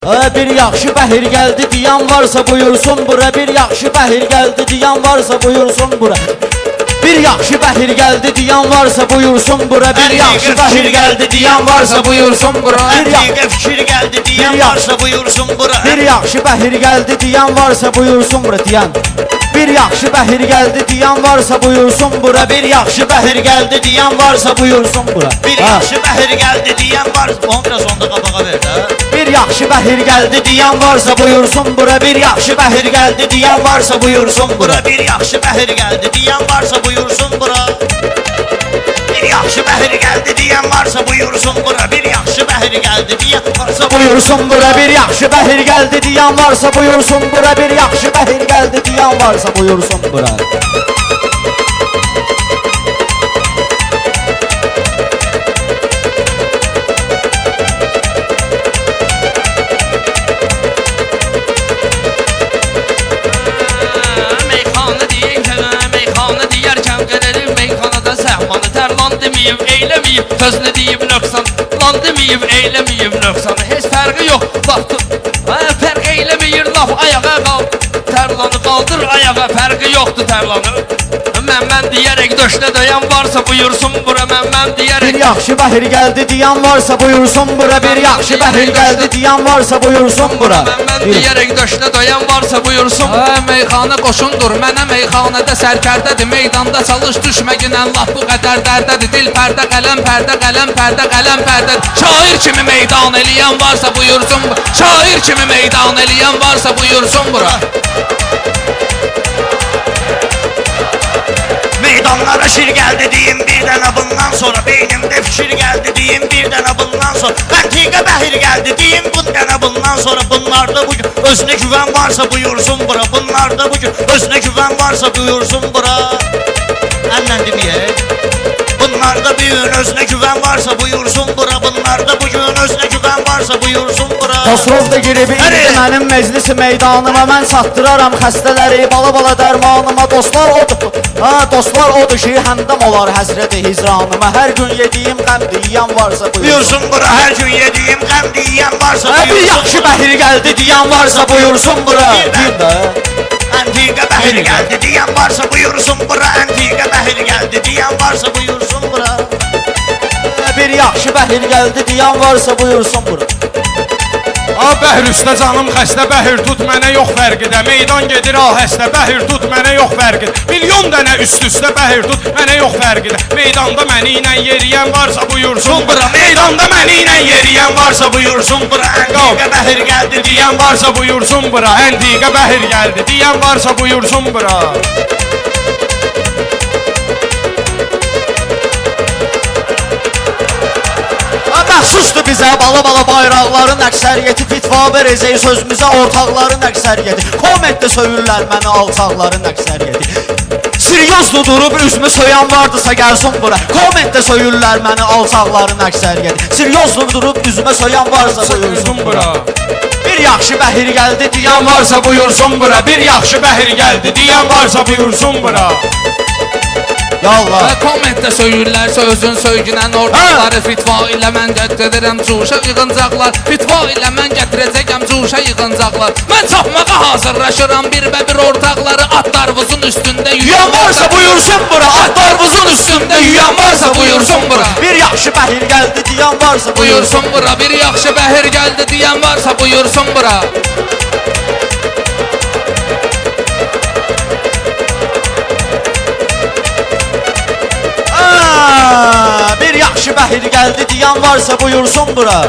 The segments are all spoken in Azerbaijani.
Bir yaxşı bəhir gəldi diyan varsa buyursun bura. Bir yaxşı bəhir gəldi diyan varsa buyursun bura. Bir yaxşı bəhir gəldi diyan varsa buyursun bura. Bir yaxşı bəhir gəldi diyan varsa buyursun bura. Əntiqə fikir gəldi diyan varsa buyursun bura. Bir yaxşı bəhir gəldi diyan varsa buyursun bura diyan. Bir yaxşı bəhir gəldi diyan varsa buyursun bura. Bir yaxşı bəhir gəldi diyan varsa buyursun bura. Bir yaxşı bəhir gəldi diyan varsa. Onu biraz onda qabağa ver də. Bir yaxşı bəhir gəldi diyan varsa buyursun bura. Bir yaxşı bəhir gəldi diyan varsa buyursun bura. Bir yaxşı bəhir gəldi diyan varsa buyursun bura. Bir yaxşı bəhir gəldi diyan varsa buyursun bura. Bir yaxşı bəhir gəldi diyan varsa buyursun bura. Bir yaxşı bəhir gəldi diyan varsa buyursun bura. Bir yaxşı bəhir gəldi diyan varsa buyursun bura. Deməyib, eyləməyib, sözünü deyib nöqsan. Lan deməyib, eyləməyib nöqsanı. Heç fərqi yox, lafdır. Fərq eyləməyir, laf ayağa qal. Tərlanı qaldır ayağa, fərqi yoxdur tərlanı. Mən deyərək döşlə döyən varsa buyursun bura. Mən deyərək. Bir yaxşı bəhir gəldi diyan varsa buyursun bura. Bir yaxşı bəhir gəldi diyan varsa buyursun bura. Mən deyərək döşlə döyən varsa buyursun. Meyxana qoşundur, mənə meyxanədə sərkərdədir. Meydanda çalış düşməginən laf bu qədər dərdədir. Dil pərdə, qələm pərdə, qələm pərdə, qələm pərdədir. Şair kimi meydan eləyən varsa buyursun bura. Şair kimi meydan eləyən varsa buyursun bura. Meydanlara şir gəldi deyim bir dənə bundan sonra. Beynimdə fikir gəldi deyim bir dənə bundan sonra. Əntiqə bəhir gəldi deyim bu dənə bundan sonra. Bunlarda bugün özünə güvən varsa buyursun bura. Bunlarda bugün özünə güvən varsa buyursun bura. Əllə deməyək. Bunlarda bugün özünə güvən varsa buyursun bura. Bunlarda bugün özünə güvən varsa buyursun bura. Xosrov da girib indi mənim məclisi meydanıma. Mən satdıraram xəstələri bala dərmanıma. Dostlar odur, dostlar odur ki həmdəm olar həsrəti hicranıma. Hər gün yediyim qəm deyən varsa buyursun bura. Hər gün yediyim qəm deyən varsa buyursun. Bir yaxşı bəhir gəldi deyən varsa buyursun bura. Əntiqə bəhir gəldi deyən varsa buyursun bura. Əntiqə bəhir gəldi deyən varsa buyursun bura. Bir yaxşı bəhir gəldi deyən varsa buyursun bura. Bəhir üstə canım xəstə, bəhir tut mənə yox fərqidə. Meydan gedir ahəstə, bəhir tut mənə yox fərqidə. Milyon dənə üst-üstə bəhir tut mənə yox fərqidə. Meydanda məni ilə yeriyən varsa buyursun bura. Meydanda məni ilə yeriyən varsa buyursun bura. Əntiqə bəhir gəldi deyən varsa buyursun bura. Əntiqə bəhir gəldi deyən varsa buyursun bura. Məxsusdur bizə bala bayraqların əksəriyyəti. Fitva verəcək sözümüzə ortaqların əksəriyyəti. Kommentdə söyürlər məni alçaqların əksəriyyəti. Siryozlu durub üzümü söyən vardısa gəlsin bura. Kommentdə söyürlər məni alçaqların əksəriyyəti. Siryozlu durub üzümə söyən varsa buyursun bura. Bir yaxşı bəhir gəldi deyən varsa buyursun bura. Bir yaxşı bəhir gəldi deyən varsa buyursun bura. Yallah. Kommentdə söyürlər sözün söygünən ortaqları. Fitva ilə mən gətirəcəm cuşa yığıncaqlar. Fitva ilə mən gətirəcəkəm cuşa yığıncaqlar. Mən çapmağa hazırlaşıram bir ortaqları. Atlarvuzun üstündə yüyən varsa buyursun bura. Atlarvuzun üstündə yüyən varsa buyursun bura. Bir yaxşı bəhir gəldi deyən varsa buyursun bura. Bir yaxşı bəhir gəldi deyən varsa buyursun bura. Bir yaxşı bəhir gəldi deyən varsa buyursun bura.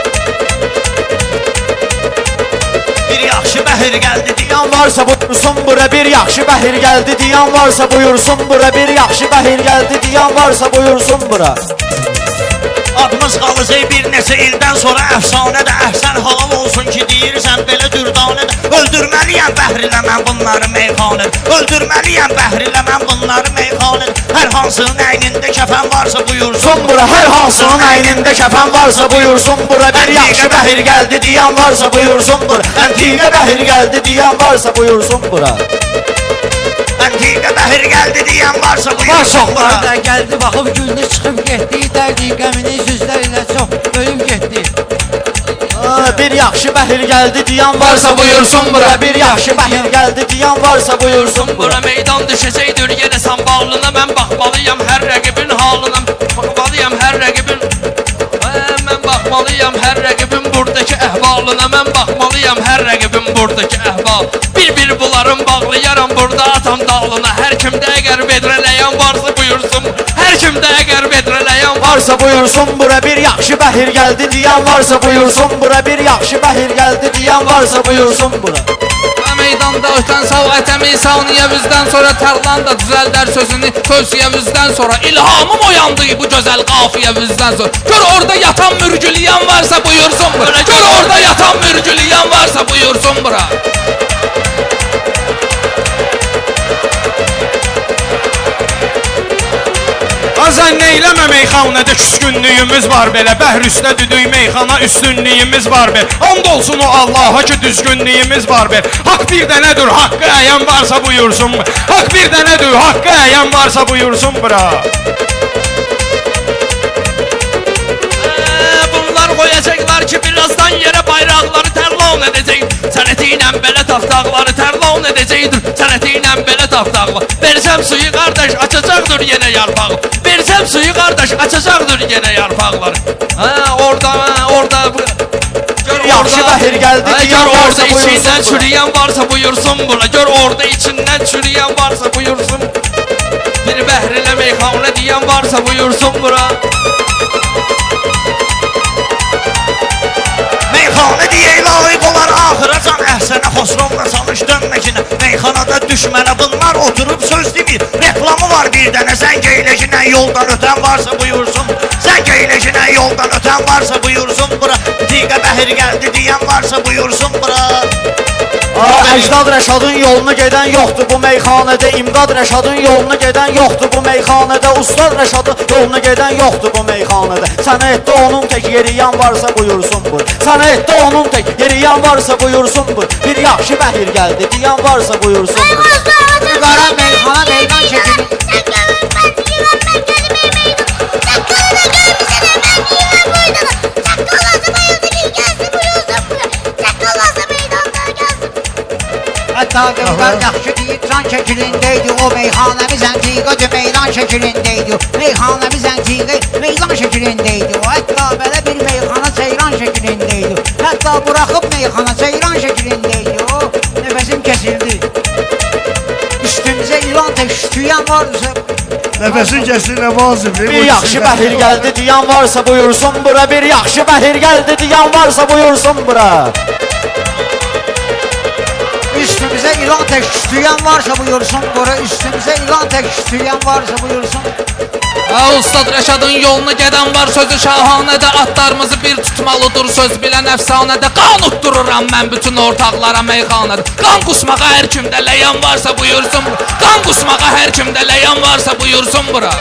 Bir yaxşı bəhir gəldi deyən varsa buyursun bura. Bir yaxşı bəhir gəldi deyən varsa buyursun bura. Bir yaxşı bəhir gəldi deyən varsa buyursun bura. Adımız qalacaq bir neçə ildən sonra əfsanədə. Əhsən halal olsun ki deyirsən belə dürdanədə. Öldürməliyəm bəhrilə mən bunları meyxanədə. Öldürməliyəm bəhrilə mən bunları meyxanədə. Hər hansının əynində kəfən varsa buyursun bura. Hər hansının əynində kəfən varsa buyursun bura. Bir yaxşı bəhir gəldi deyən varsa buyursun bura. Əntiqə bəhir gəldi deyən varsa buyursun bura. Əntiqə bəhir gəldi deyən varsa buyursun bura. Da gəldi baxıb güldü çıxıb getdi. Dəqiqəmini yüzlərlə çox bölüb getdi. Bir yaxşı bəhir gəldi diyan varsa buyursun bura. Bir yaxşı bəhir gəldi diyan varsa buyursun bura. Bura meydan düşəcəkdir yenə sən bağlına. Mən baxmalıyam hər rəqibin halına. Baxmalıyam hər rəqibin Mən baxmalıyam hər rəqibin buradakı əhvalına. Mən baxmalıyam hər rəqibin buradakı əhval. Bir bunların bağlayaram burada atam dağlına. Hər kimdə əgər vedrələyən varsa buyursun. Hər kimdə əgər vedrələyən Varsa buyursun bura. Bir yaxşı bəhir gəldi diyan varsa buyursun bura. Bir yaxşı bəhir gəldi diyan varsa buyursun bura. Meydanda ötən savətəmi saniyə bizdən sonra tərlan da düzəldər sözünü tövsiyə bizdən sonra ilhamım oyandı bu gözəl qafiyə bizdən sonra. Gör orada yatan mürgüləyən varsa buyursun bura. Gör orada yatan mürgüləyən varsa buyursun bura. Azən neyləmə meyxanədə küskünlüyümüz var belə. Bəhr üstə düdük meyxana üstünlüyümüz var belə. And olsun o Allaha ki düzgünlüyümüz var belə. Haqq bir dənədir, haqqı əyən varsa buyursun. Haqq bir dənədir, haqqı əyən varsa buyursun bura. Bunlar qoyacaqlar ki birazdan yerə bayraqları tərlan edəcək. Sənəti ilə belə taftaqları tərlan edəcəkdir. Sənəti ilə belə taftaqlar. Versəm suyu qardaş açacaqdır yenə yarpağı. Versəm suyu qardaş açacaqdır yenə yarpaqları. Orada Bir yaxşı bəhir gəldi diyan Gör varsa orada içindən buyursun bura. çürüyən varsa buyursun bura. Gör orada içindən çürüyən varsa buyursun. Bir bəhrilə meyxanə deyən varsa buyursun bura. Meyxanə deyə layiq olar axıra can əhsənə Xosrovla çalış dönməkinə. Meyxanada düşmənə bunlar oturub söz demir. Reklamı var bir dənə zəng eyləkinə. Yoldan ötən varsa buyursun. Zəng eyləkinə yoldan ötən varsa buyursun bura. Diqə bəhir gəldi deyən varsa buyursun bura. Əcdad Rəşadın yolunu gedən yoxdur bu meyxanədə. İmdad Rəşadın yolunu gedən yoxdur bu meyxanədə. Ustad Rəşadın yolunu gedən yoxdur bu meyxanədə. Sənətdə onun tək yeriyan varsa buyursun bur. Sənətdə onun tək yeriyan varsa buyursun bur. Bir yaxşı bəhir gəldi diyan varsa buyursun bur. Qara meyxana meydan çəkilir. Hətta qızlar yaxşı deyib can şəklindəydi. O meyxanəmiz əntiqə meydan şəklindəydi. Meyxanəmiz əntiqə meydan şəklindəydi. Hətta belə bir meyxana seyran şəklindəydi. Hətta buraxıb meyxana seyran şəklindəydi. O nəfəsim kəsildi. Üstümüzə ilan tək şütüyən varsa Nəfəsin kəsin nə vazifdir? Bir yaxşı bəhir gəldi diyan varsa buyursun bura. Bir yaxşı bəhir gəldi diyan varsa buyursun bura. Üstümüzə ilan tək şütüyən varsa buyursun bura. Üstümüzə ilan tək şütüyən varsa buyursun. Ustad Rəşadın yolunu gedən var sözü şahanədə. Atlarımızı bir tutmalıdır söz bilən əfsanədə. Qan utdururam mən bütün ortaqlara meyxanədə. Qan qusmağa hər kimdə ləyən varsa buyursun bura. Qan qusmağa hər kimdə ləyən varsa buyursun bura.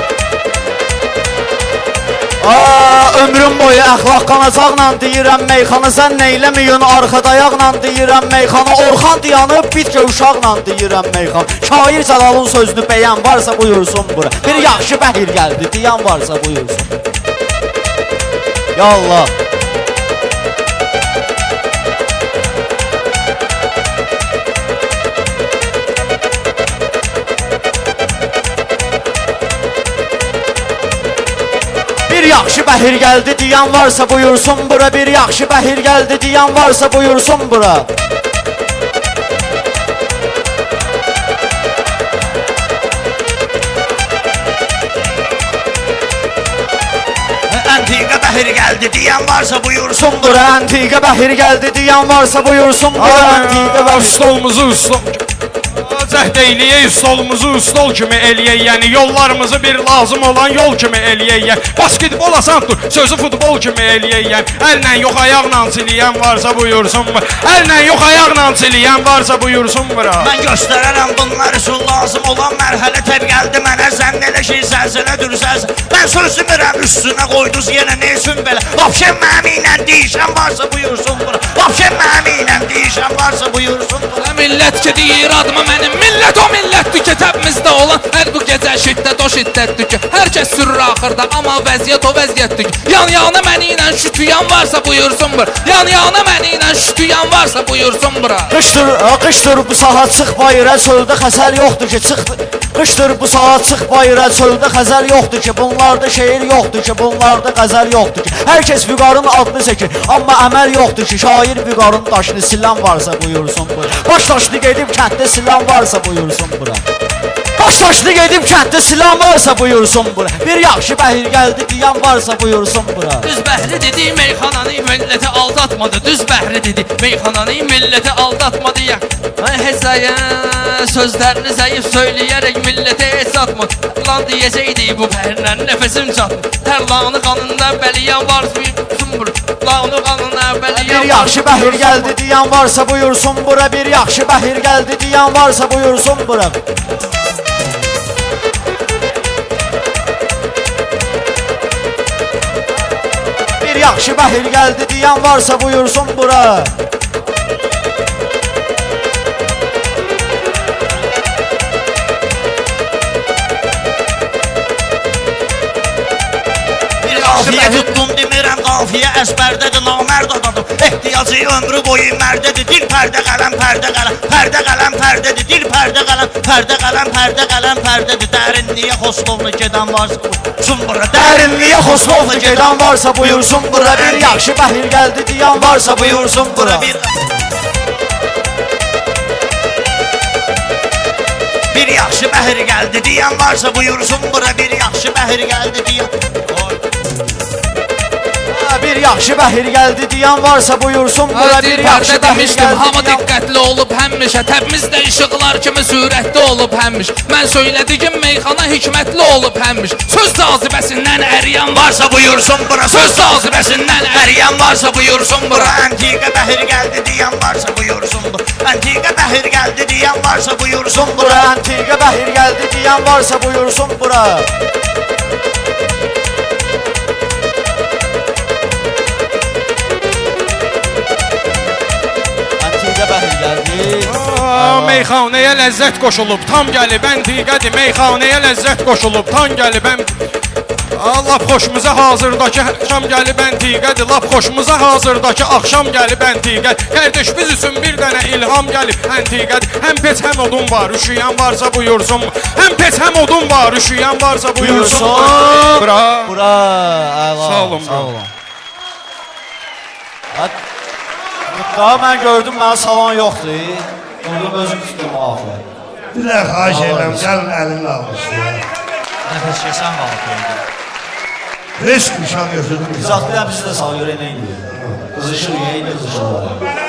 Ömrüm boyu əxlaq qanacaqla deyirəm meyxana. Sən neyləməyin arxa dayaqla deyirəm meyxana. Orxan dayanıb bitkə uşaqla deyirəm meyxana. Şair Cəlalın sözünü bəyən varsa buyursun bura. Bir yaxşı bəhir gəldi deyən varsa buyursun. Ya Allah. Bir yaxşı bəhir gəldi deyən varsa buyursun bura. Bir yaxşı bəhir gəldi deyən varsa buyursun bura. Əntiqə bəhir gəldi deyən varsa buyursun bura. Bura əntiqə bəhir gəldi deyən varsa buyursun bura. Əntiqə bəhir. Stolumuzu cəhd eyləyək, stolumuzu stol kimi eləyək. Yəni yollarımızı bir lazım olan yol kimi eləyək. Basketbol asandır, sözü futbol kimi eləyək. Yəni əllə yox ayaqla siləyən varsa buyursun bura. Əllə yox ayaqla siləyən varsa buyursun bura. Mən göstərərəm bunlar üçün lazım olan mərhələ təb gəldi mənə. Zənn elə ki zəlzələ dürzəlsə. Mən sözümürəm üstünə qoyduz yenə ne üçün belə. Vapşen məmi ilə deyişən varsa buyursun bura. Vapşen məmi ilə deyişən varsa buyursun bura. millət ki deyir adımı mənim millət o millətdir ki təbimizdə olan hər bu gecə şiddət o şiddətdir ki hər kəs sürür axırda amma vəziyyət o vəziyyətdir ki yan yana məni ilə şütüyan varsa buyursun bura yan yana məni ilə şütüyan varsa buyursun bura Qışdır bu saat çıx bayıra çöldə xəzər yoxdur ki çıx Qışdır bu saat çıx bayıra çöldə xəzər yoxdur ki bunlarda şeir yoxdur ki bunlarda qəzəl yoxdur ki hər kəs vüqarın adını çəkir amma əməl yoxdur ki şair vüqarın daşını silən varsa buyursun bura baş daşını gedib kənddə silən varsa buyursun bura baş daşını gedib kənddə silən varsa buyursun bura bir yaxşı bəhir gəldi deyən varsa buyursun bura Düz bəhri dedi meyxananı milləti aldatmadı Düz bəhri dedi meyxananı milləti aldatmadı ya Hesaya sözlərini zəif söyləyərək millətə heç atmadı Lan deyəcəkdi bu bəhirlə nəfəsim çatdı Tərlanı qanında bəliyən var buyursun bura Lanı qanına bəliyən Bir yaxşı bəhir gəldi deyən varsa buyursun bura bir yaxşı bəhir gəldi deyən varsa buyursun bura Bir yaxşı bəhir gəldi deyən varsa buyursun bura Qafiyə tutdum demirəm qafiyə əzbərdədir namərd adamım Ehtiyacı ömrü boyu mərdədir Dil pərdə qələm pərdə qələm Pərdə qələm pərdədir Dil pərdə qələm Pərdə qələm pərdə qələm pərdədir Dərinliyə xoslovla gedən varsa buyursun bura Dərinliyə xoslovla gedən varsa buyursun bura Bir yaxşı bəhir gəldi deyən varsa buyursun bura Bir yaxşı bəhir gəldi deyən varsa buyursun bura Bir yaxşı bəhir gəldi deyən Bir yaxşı bəhir gəldi deyən varsa buyursun bura Bir yaxşı Dilpərdə bəhir demişdim gəldi hamı diqqətli olub həmişə Təbimizdə işıqlar kimi sürətli olub həmiş Mən söylədiyim meyxana hikmətli olub həmiş Söz cazibəsindən əriyən varsa buyursun bura Söz cazibəsindən əriyən varsa buyursun bura Antiqə bəhir gəldi deyən varsa buyursun bura Antiqə bəhir gəldi deyən varsa buyursun bura bura Antiqə bəhir gəldi deyən varsa buyursun bura Antiqə bəhir gəldi Meyxanəyə ləzzət qoşulub tam gəlib əntiqədir Meyxanəyə ləzzət qoşulub tam gəlib Lap xoşumuza hazırdakı axşam gəlib əntiqədir Lap xoşumuza hazırdakı axşam gəlib əntiqədir Qardaş biz üçün bir dənə ilham gəlib əntiqədir Həm pec həm odun var üşüyən varsa buyursun Həm pec həm odun var üşüyən varsa buyursun Bura Bura Sağ olun Daha mən gördüm mənim salon yoxdur Gördüm özüm tutdum axı Bir də xahiş edirəm, gəlin əlini almışdı. Nəfəs kəsən qaldı Risk uşaq götürdüm. Zaten bizi də salıyor, nə edir? Qızışır, yeyini qızışırlar